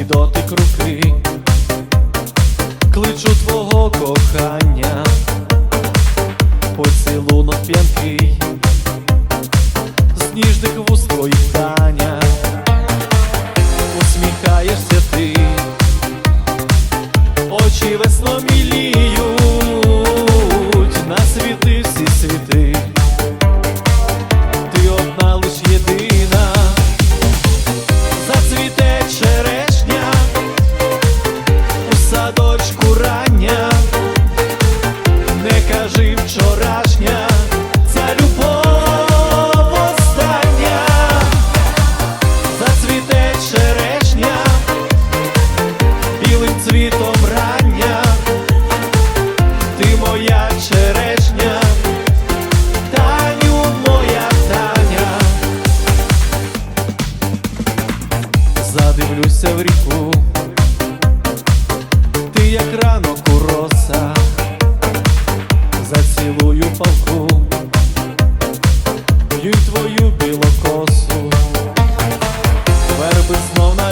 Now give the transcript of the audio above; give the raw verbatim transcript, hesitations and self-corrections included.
дотик руки, кличу твого кохання, поцілунок п'янкий, з ніжних вуст твоїх Таня, усміхаєшся ти, очі весно міліють, на світи всі світи, ти одна лиш єдина, зацвіте черешня у садочку рання, не кажи вчорашня, ця любов остання, зацвіте черешня білим цвітом рання, ти моя черешня, Таню, моя Таня. Задивлюся в ріку, ти як ранок у роса, зацілую палку, б'ють твою білокосу, верби знов на